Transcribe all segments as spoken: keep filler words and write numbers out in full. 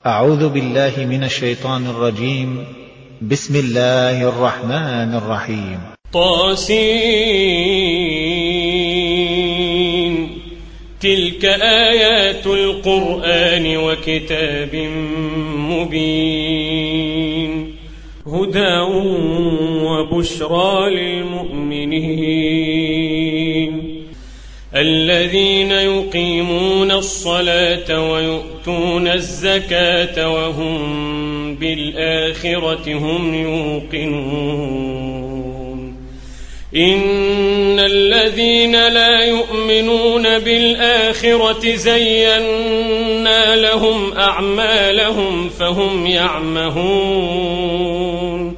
أعوذ بالله من الشيطان الرجيم. بسم الله الرحمن الرحيم. طاسين تلك آيات القرآن وكتاب مبين هدى وبشرى للمؤمنين الذين يقيمون الصلاة ويؤتون الزكاة وهم بالآخرة هم يوقنون إن الذين لا يؤمنون بالآخرة زينا لهم أعمالهم فهم يعمهون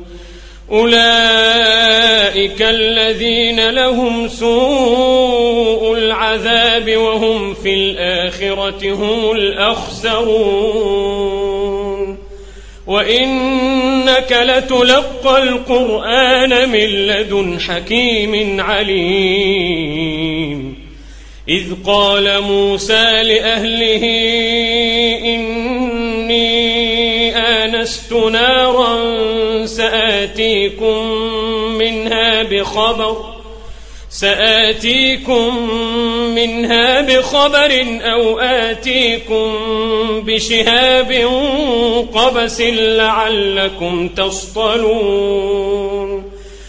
أولئك الذين لهم سوء العذاب وهم في الآخرة هم الأخسرون وإنك لتلقى القرآن من لدن حكيم عليم إذ قال موسى لأهله إني آنست نارا سآتيكم منها بخبر سآتيكم منها بخبر أو آتيكم بشهاب قبس لعلكم تصطلون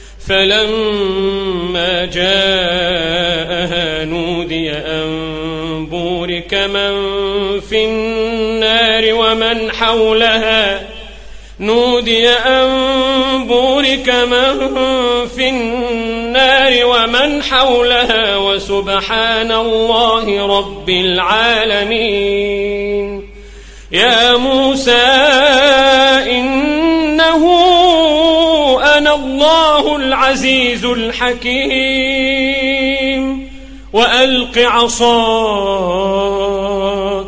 فلما جاءها نودي أن بورك من في النار ومن حولها نودي أن بورك من في النار ومن حولها وسبحان الله رب العالمين يا موسى إنه أنا الله العزيز الحكيم وألق عصاك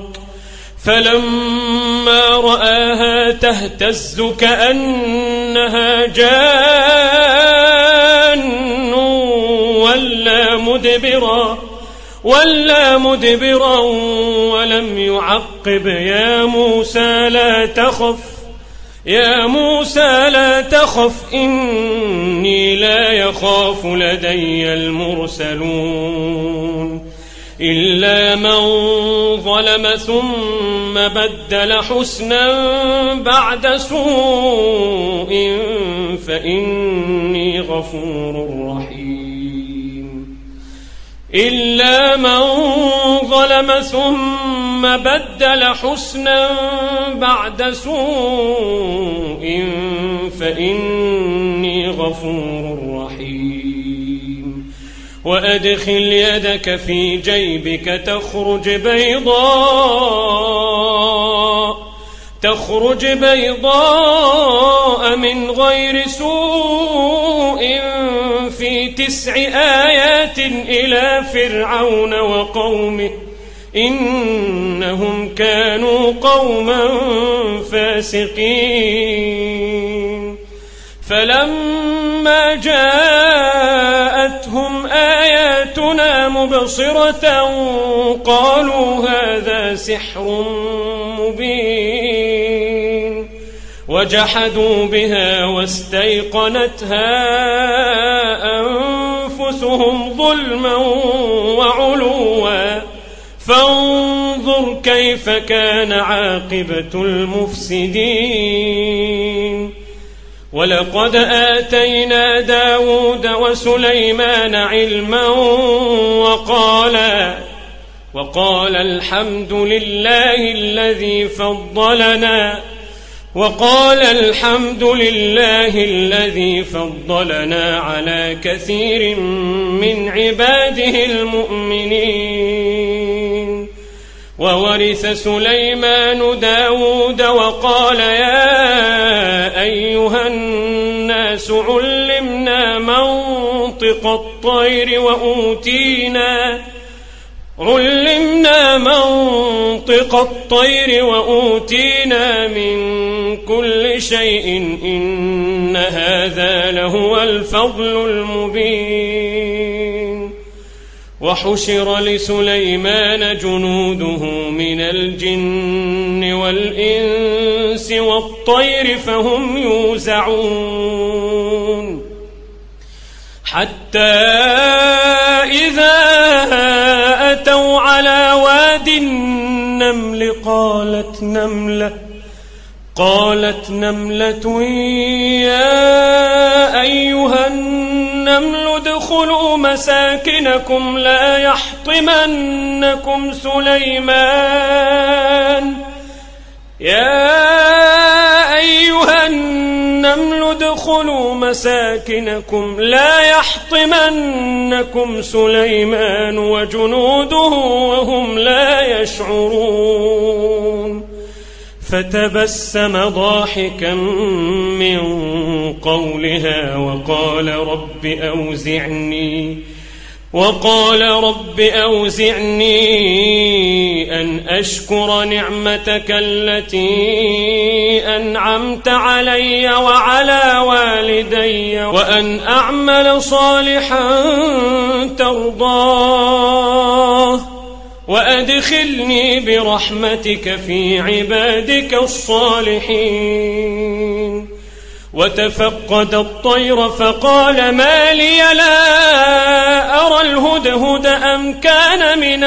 فلما رآها تهتز كأنها جان ولا مدبرا ولا مدبرا ولم يعقب يا موسى لا تخف يا موسى لا تخف إني لا يخاف لدي المرسلون إلا من ظلم ثم بدل حسنا بعد سوء فإني غفور رحيم إلا من ظلم ثم بدل حسنا بعد سوء فإني غفور رحيم وأدخل يدك في جيبك تخرج بيضاء تخرج بيضاء من غير سوء في تسع آيات إلى فرعون وقومه إنهم كانوا قوما فاسقين فلما جاءتهم آياتنا مبصرة قالوا هذا سحر مبين وجحدوا بها واستيقنتها أنفسهم ظلما وعلوا فانظر كيف كان عاقبة المفسدين ولقد آتينا داود وسليمان علما وقالا وقال الحمد لله الذي فضلنا وقال الحمد لله الذي فضلنا على كثير من عباده المؤمنين وورث سليمان داود وقال يا أيها الناس علمنا منطق الطير وأوتينا علمنا منطق الطير وأوتينا من كل شيء إن هذا لهو الفضل المبين وحشر لسليمان جنوده من الجن والإنس والطير فهم يوزعون حتى إذا أتوا على واد النمل قالت نملة قالت نملة يا أيها النمل ادخلوا مساكنكم لا يحطمنكم سليمان يا أيها النمل ادخلوا مساكنكم لا يحطمنكم سليمان وجنوده وهم لا يشعرون فتبسم ضاحكا من قولها وقال رب أوزعني وقال رب أوزعني أن أشكر نعمتك التي أنعمت علي وعلى والدي وأن أعمل صالحا ترضاه وأدخلني برحمتك في عبادك الصالحين وتفقد الطير فقال ما لي لا أرى الهدهد أم كان من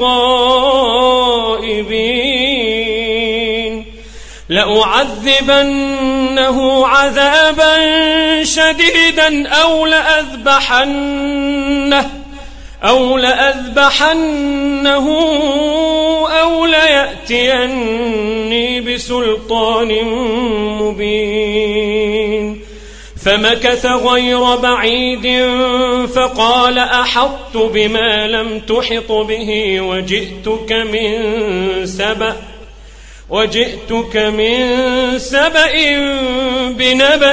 الغائبين لأعذبنه عذابا شديدا أو لأذبحنه أو لأذبحنه أو ليأتيني بسلطان مبين فمكث غير بعيد فقال أحطت بما لم تحط به وجئتك من سبأ وجئتك من سبأ بنبأ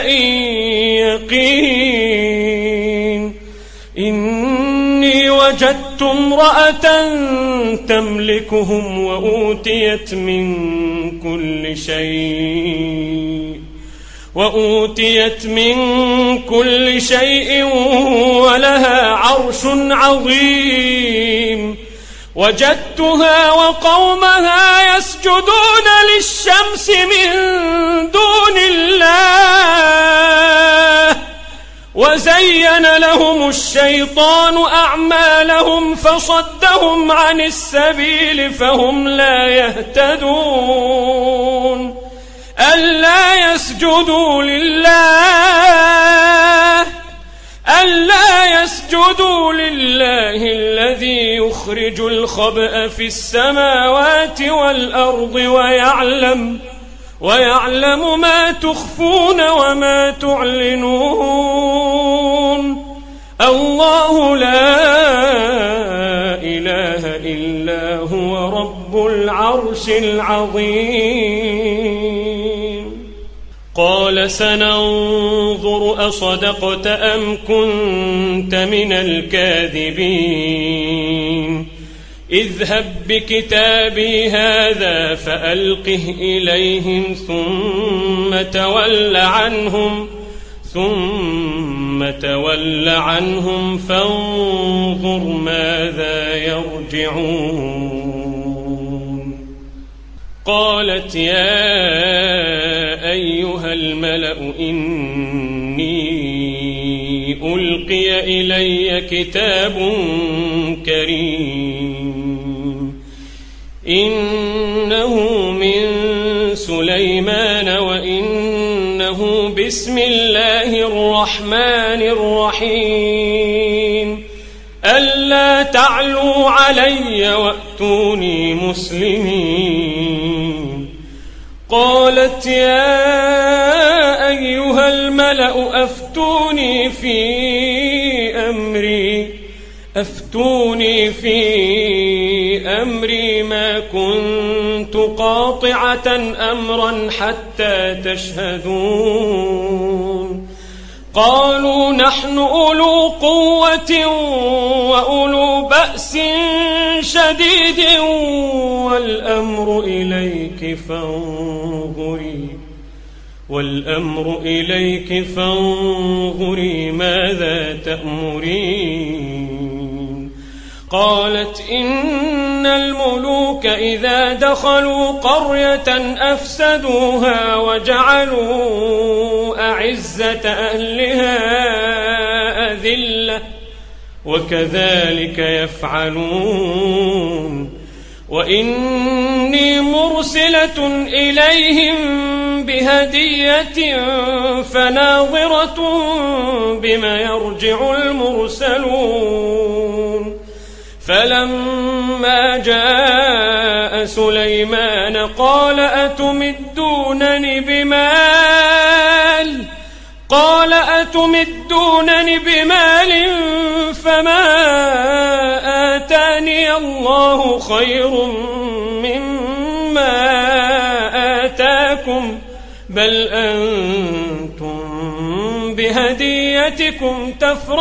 يقين إني وجدت امرأة تملكهم وأوتيت من كل شيء وأوتيت من كل شيء ولها عرش عظيم وجدتها وقومها يسجدون للشمس من دون الله وزين لهم الشيطان أعمالهم فصدهم عن السبيل فهم لا يهتدون ألا يسجدوا لله ألا يسجدوا لله الذي يخرج الخبأ في السماوات والأرض ويعلم ويعلم ما تخفون وما تعلنون الله لا إله إلا هو رب العرش العظيم قال سننظر أصدقت أم كنت من الكاذبين اذهب بكتابي هذا فألقه إليهم ثم تول عنهم ثم تول عنهم فانظر ماذا يرجعون قالت يا أيها الملأ إني ألقي إلي كتاب كريم إنه من سليمان وإنه بسم الله الرحمن الرحيم ألا تعلوا علي وأتوني مسلمين قالت يا أيها الملأ أفتوني في أمري أفتوني في أمري ما كنت قاطعة أمرا حتى تشهدون قالوا نحن أولو قوة وأولو بأس شديد والأمر إليك فانظري والأمر إليك فانظري ماذا تأمرين قالت إن الملوك إذا دخلوا قرية أفسدوها وجعلوا أعزة أهلها أذلة وكذلك يفعلون وإني مرسلة إليهم بهدية فناظرة بما يرجع المرسلون فلما جاء سليمان قال أتمدونني بمال قال أتمدونني بمال فما آتاني الله خير مما آتاكم بل أنتم بهديتكم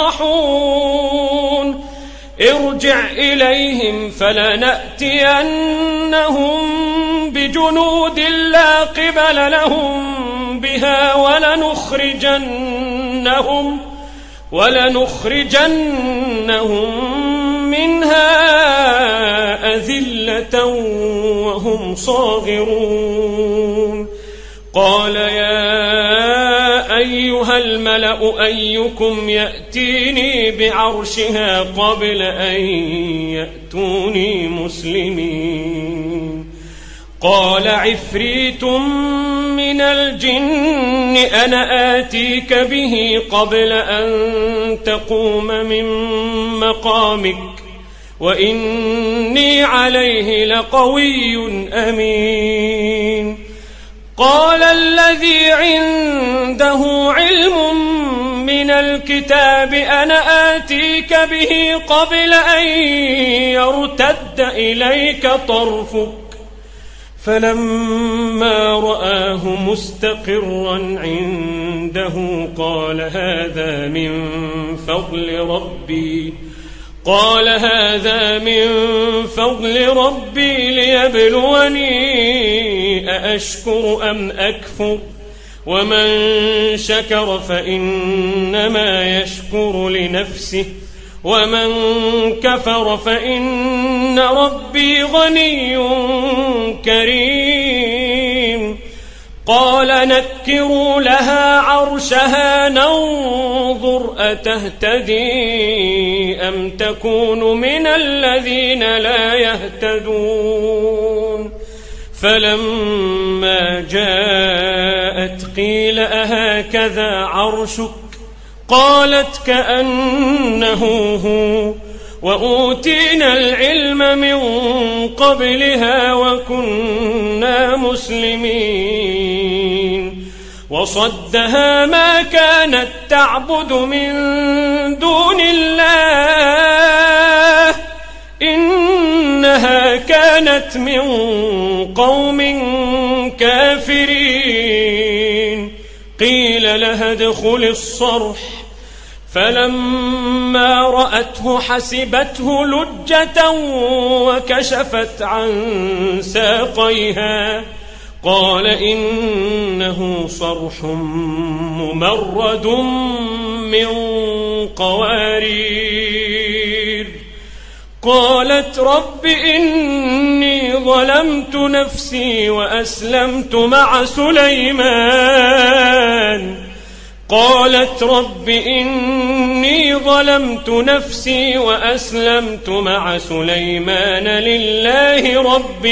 تفرحون ارجع إليهم فلنأتينهم بجنود لا قبل لهم بها ولنخرجنهم ولنخرجنهم منها أذلة وهم صاغرون قال يا أيها الملأ أيكم يأتيني بعرشها قبل أن يأتوني مسلمين قال عفريت من الجن أنا آتيك به قبل أن تقوم من مقامك وإني عليه لقوي أمين قال الذي عنده علم من الكتاب أنا آتيك به قبل أن يرتد إليك طرفك فلما رآه مستقرا عنده قال هذا من فضل ربي قال هذا من فضل ربي ليبلوني أأشكر أم أكفر ومن شكر فإنما يشكر لنفسه ومن كفر فإن ربي غني كريم قال نكروا لها عرشها ننظر أتهتدي أم تكون من الذين لا يهتدون فلما جاءت قيل أهكذا عرشك قالت كأنه هو وأوتينا العلم من قبلها وكنا مسلمين وصدها ما كانت تعبد من دون الله إنها كانت من قوم كافرين قيل لها ادخل الصرح فلما رأته حسبته لجة وكشفت عن ساقيها قال إنه صرح ممرد من قوارير قالت رب إني ظلمت نفسي وأسلمت مع سليمان قالت رب إني ظلمت نفسي وأسلمت مع سليمان لله رب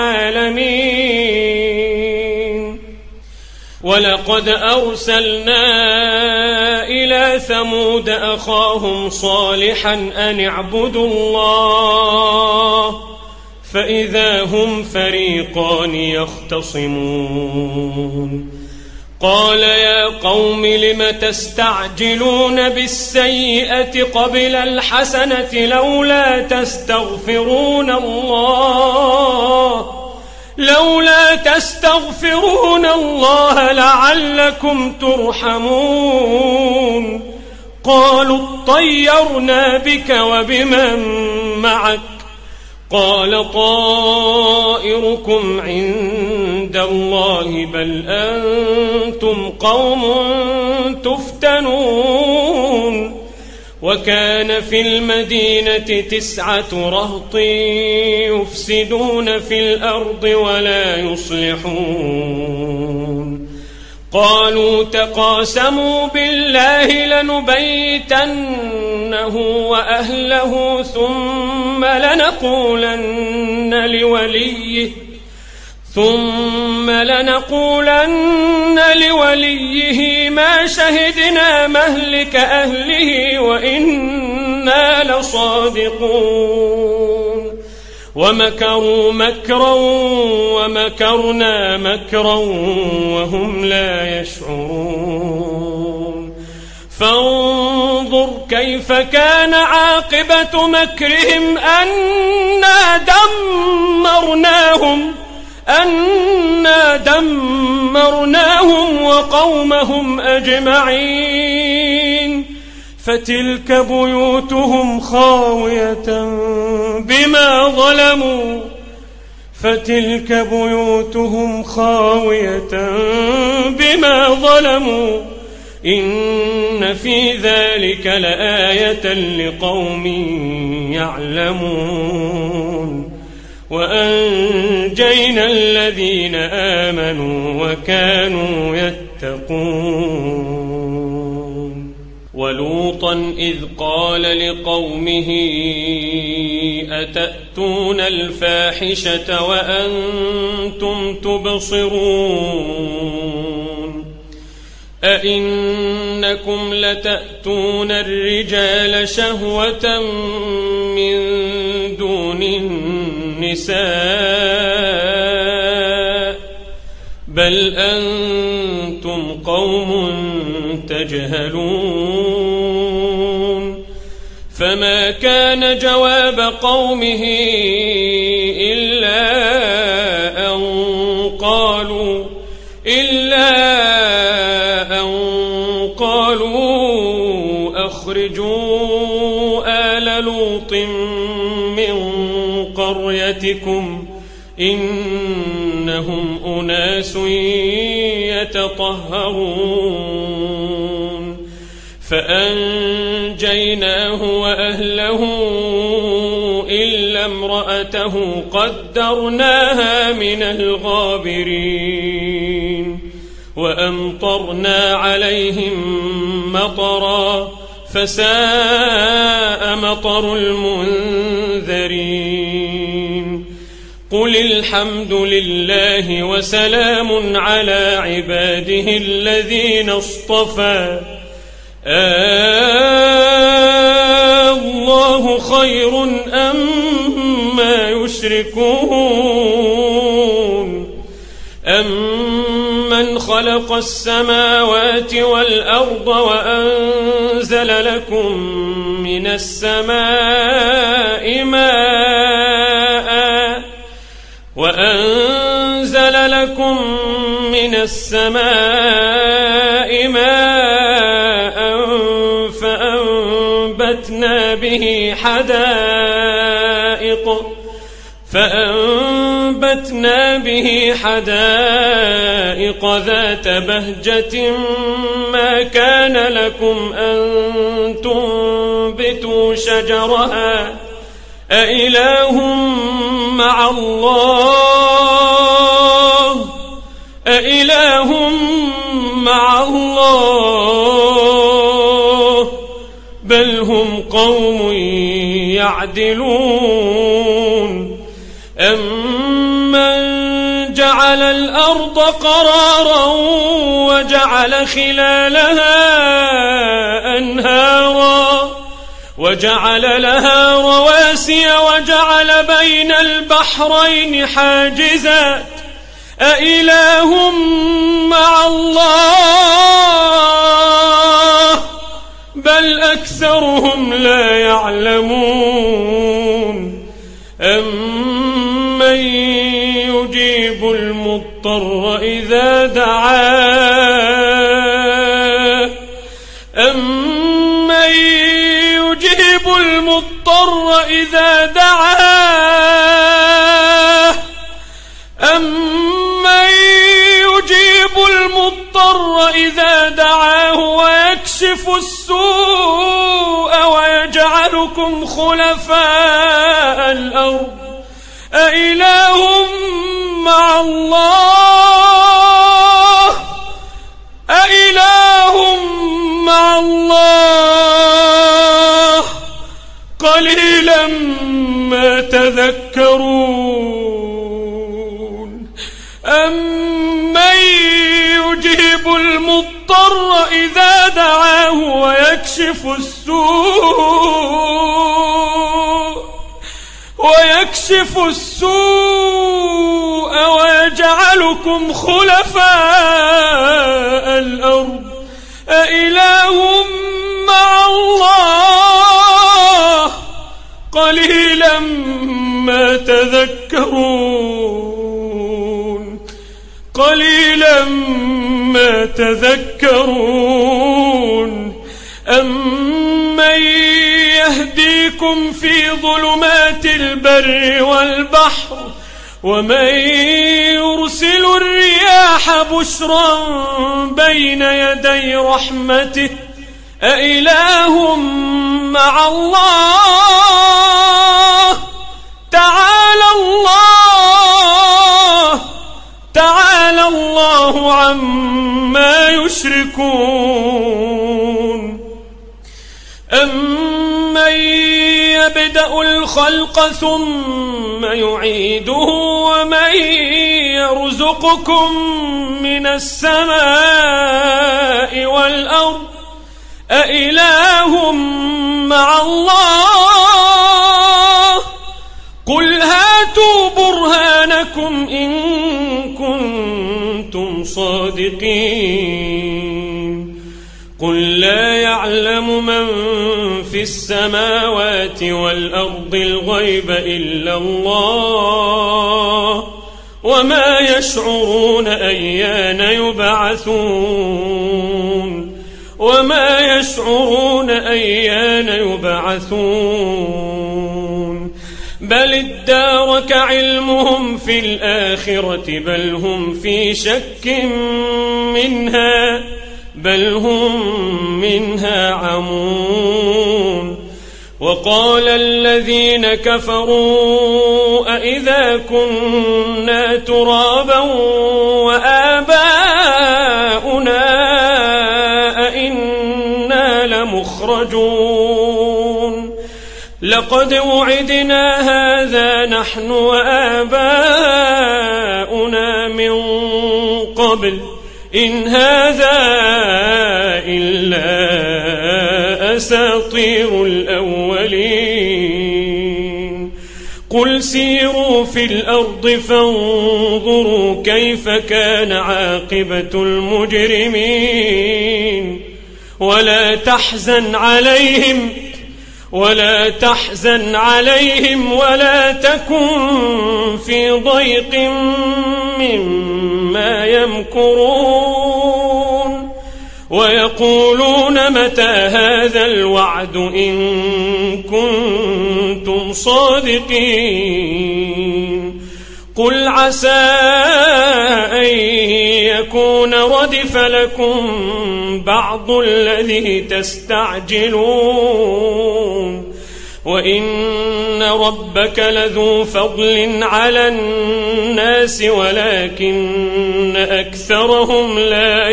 العالمين ولقد أرسلنا إلى ثمود أخاهم صالحا أن اعبدوا الله فإذا هم فريقان يختصمون قال يا قوم لم تستعجلون بالسيئة قبل الحسنة لولا تستغفرون الله لولا تستغفرون الله لعلكم ترحمون قالوا اطيرنا بك وبمن معك قال طائركم عند الله بل أنتم قوم تفتنون وكان في المدينة تسعة رهط يفسدون في الأرض ولا يصلحون قالوا تقاسموا بالله لنبيتنه وأهله ثم لنقولن لوليه ثم لنقولن لوليه ما شهدنا مهلك أهله وإنا لصادقون ومكروا مكرا ومكرنا مكرا وهم لا يشعرون فانظر كيف كان عاقبة مكرهم أنا دمرناهم أنا دمرناهم وقومهم أجمعين فتلك بيوتهم خاوية بما ظلموا فتلك بيوتهم خاوية بما ظلموا إن في ذلك لآية لقوم يعلمون وأنجينا الذين آمنوا وكانوا يتقون ولوطا إذ قال لقومه أتأتون الفاحشة وأنتم تبصرون أئنكم لتأتون الرجال شهوة من دون النساء بل أنتم قوم تجهلون فما كان جواب قومه إلا أن قالوا إلا أن قالوا أخرجوا آل لوط من قريتكم إنهم أناس يتطهرون فأنجيناه وأهله إلا امرأته قدرناها من الغابرين وأمطرنا عليهم مطرا فساء مطر المنذرين قل الحمد لله وسلام على عباده الذين اصطفى الله خير أما يشركون أمن خلق السماوات والأرض وأنزل لكم من السماء ماء وأنزل لكم من السماء ماء فأنبتنا به حدائق فأنبتنا به حدائق ذات بهجة ما كان لكم أن تنبتوا شجرها أإله مع الله أإله مع الله بل هم قوم يعدلون أمن جعل الأرض قرارا وجعل خلالها أنهارا وجعل لها رواسي وجعل بين البحرين حاجزات أإله مع الله بل أكثرهم لا يعلمون أمن يجيب المضطر إذا دعاه أمن يجيب المضطر إذا دعاه أمن يجيب المضطر إذا دعاه ويكشف السوء يجعلكم خلفاء الأرض أإله مع الله أإله مع الله قليلا ما تذكرون أمن يجيب المضطر إذا دعاه ويكشف السوء ويكشف السوء ويجعلكم خلفاء الأرض أإله مع الله قليلا ما تذكرون قليلا ما تذكرون أمن يهديكم في ظلمات البر والبحر ومن يرسل الرياح بشرا بين يدي رحمته أإله مع الله تعالى الله تعالى الله عما يشركون أمن يبدأ الخلق ثم يعيده ومن يرزقكم من السماء والأرض أإله مع الله قل هاتوا برهانكم إن كنتم صادقين قل لا يعلم من في السماوات والأرض الغيب إلا الله وما يشعرون أيان يبعثون وما يشعرون أيان يبعثون بل ادارك علمهم في الآخرة بل هم في شك منها بل هم منها عمون وقال الذين كفروا أئذا كنا ترابا وآباؤنا أئنا لمخرجون لقد وعدنا هذا نحن وآباؤنا من قبل إن هذا إلا أساطير الأولين قل سيروا في الأرض فانظروا كيف كان عاقبة المجرمين ولا تحزن عليهم ولا تحزن عليهم ولا تكن في ضيق مما يمكرون ويقولون متى هذا الوعد إن كنتم صادقين قل عسى أن يكون ردف لكم بعض الذي تستعجلون وإن ربك لذو فضل على الناس ولكن أكثرهم لا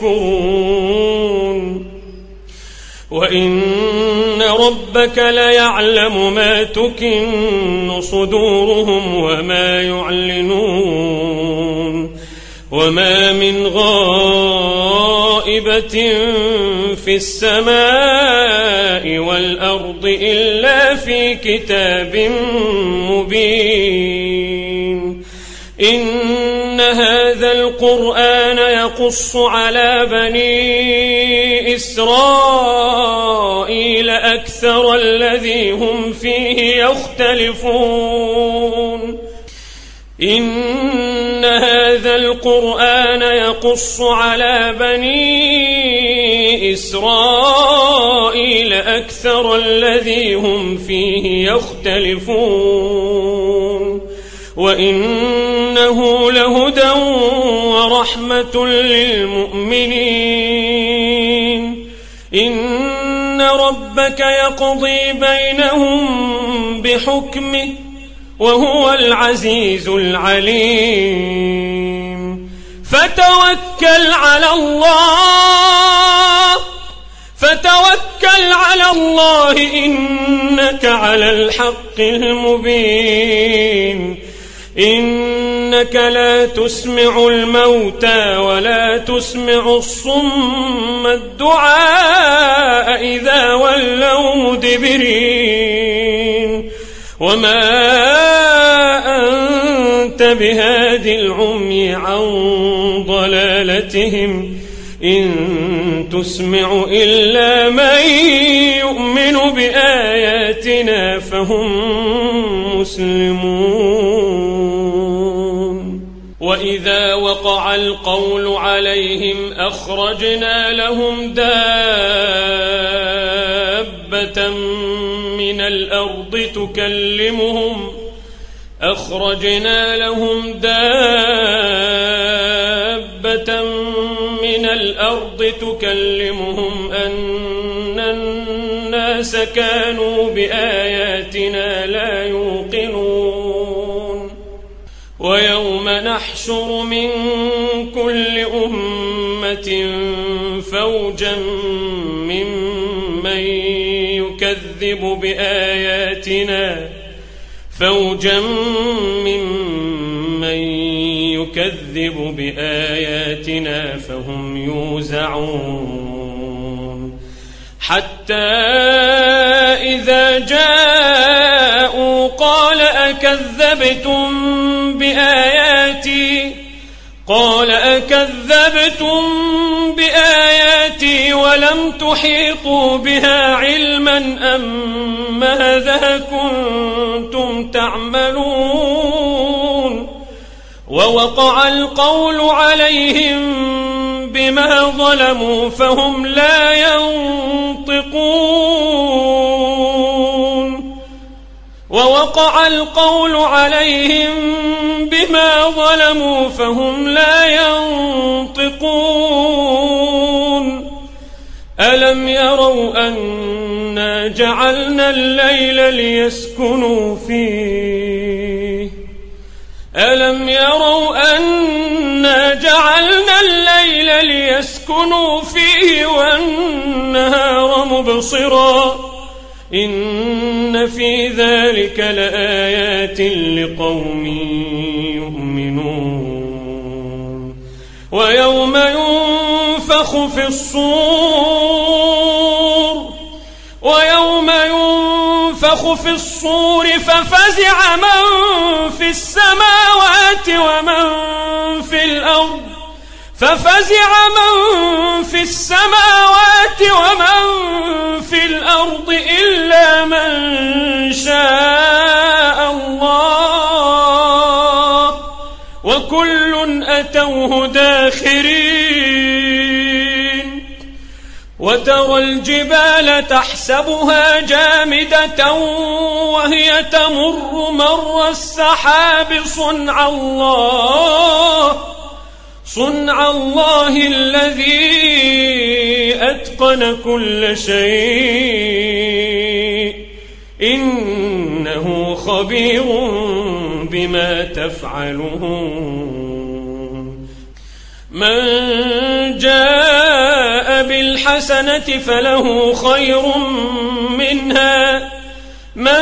يشكرون وإن ربك ليعلم ما تكن صدورهم وما يعلنون وما من غائبة في السماء والأرض إلا في كتاب مبين إن هذا القرآن يقص على بني إسرائيل أكثر الذي هم فيه يختلفون إن هذا القرآن يقص على بني إسرائيل أكثر الذي هم فيه يختلفون وإنه لهدى ورحمة للمؤمنين إن ربك يقضي بينهم بحكمه وهو العزيز العليم فتوكل على الله فتوكل على الله إنك على الحق المبين إنك لا تسمع الموتى ولا تسمع الصم الدعاء إذا ولوا مدبرين وما أنت بهاد العمي عن ضلالتهم إن تسمع إلا من يؤمن بآياتنا فهم مسلمون وإذا وقع القول عليهم أخرجنا لهم دابة من الأرض تكلمهم أخرجنا لهم دابة من الأرض تكلمهم أن الناس كانوا بآياتنا لا يوقنون ويوم نحشر من كل أمة فوجا ممن يكذب بآياتنا فوجا ممن يكذب بآياتنا فهم يوزعون حتى إذا جاءوا قال أكذبتم بآياتي قال أكذبتم بآياتي ولم تحيطوا بها علما أم ماذا كنتم تعملون ووقع القول عليهم بما ظلموا فهم لا ينطقون ووقع القول عليهم بما ظلموا فهم لا ينطقون ألم يروا أنا جعلنا الليل ليسكنوا فيه ألم يروا أنا جعلنا الليل ليسكنوا فيه والنهار مبصرا إن في ذلك لآيات لقوم يؤمنون ويوم ينفخ في الصور ويوم ينفخ في الصور ففزع من في السماوات ومن في الأرض ففزع من في السماوات ومن في الأرض إلا من شاء الله وكل أتوه داخرين وترى الجبال تحسبها جامدة وهي تمر مر السحاب صنع الله صنع الله الذي أتقن كل شيء إنه خبير بما تفعلون من جاء بالحسنة فله خير منها من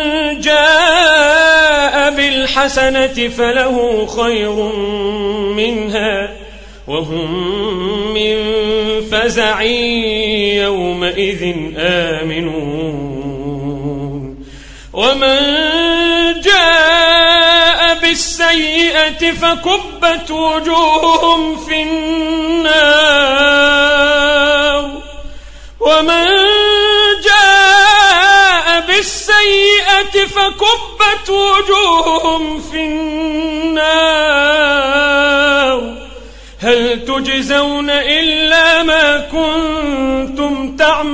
جاء بالحسنة فله خير منها وهم من فزع يومئذ آمنون ومن جاء بالسيئة فكبت وجوههم في النار ومن جاء بالسيئة فكبت وجوههم في النار هل تجزون إلا ما كنتم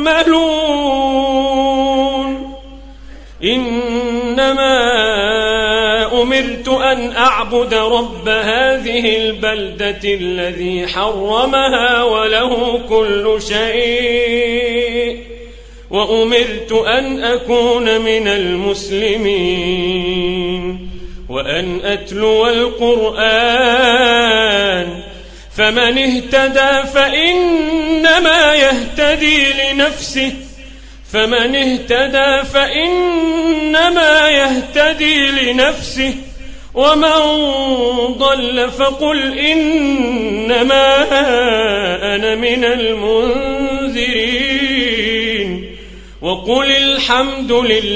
تعملون إنما أمرت أن أعبد رب هذه البلدة الذي حرمها وله كل شيء وأمرت أن أكون من المسلمين وأن أتلو القرآن فمن اهتدى فإنما يهتدي لنفسه فمن اهتدى فإنما يهتدي لنفسه ومن ضل فقل إنما أنا من المنذرين وقل الحمد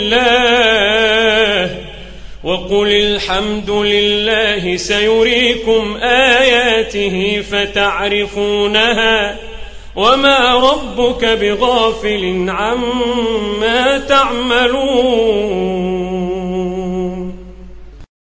لله وقل الحمد لله سيريكم آياته فتعرفونها وما ربك بغافل عما تعملون